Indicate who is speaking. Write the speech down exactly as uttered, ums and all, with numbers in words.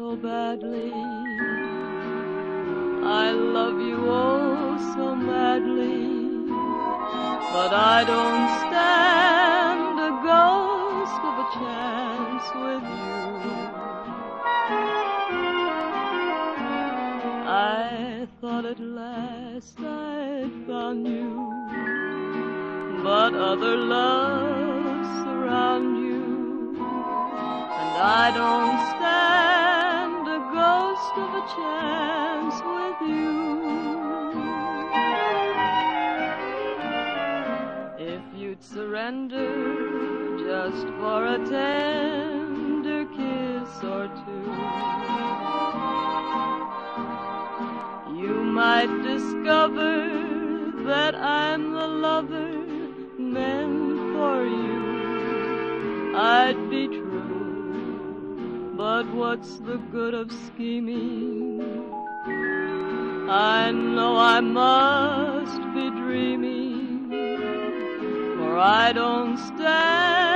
Speaker 1: so badly. I love you oh so madly, but I don't stand a ghost of a chance with you. I thought at last I'd found you, but other loves surround you, and I don't stand a ghost of a chance with you. If you'd surrender just for a tender kiss or two, you might discover that I'm the lover meant for you. I'd be true, but what's the good of scheming? I know I must be dreaming, for I don't stand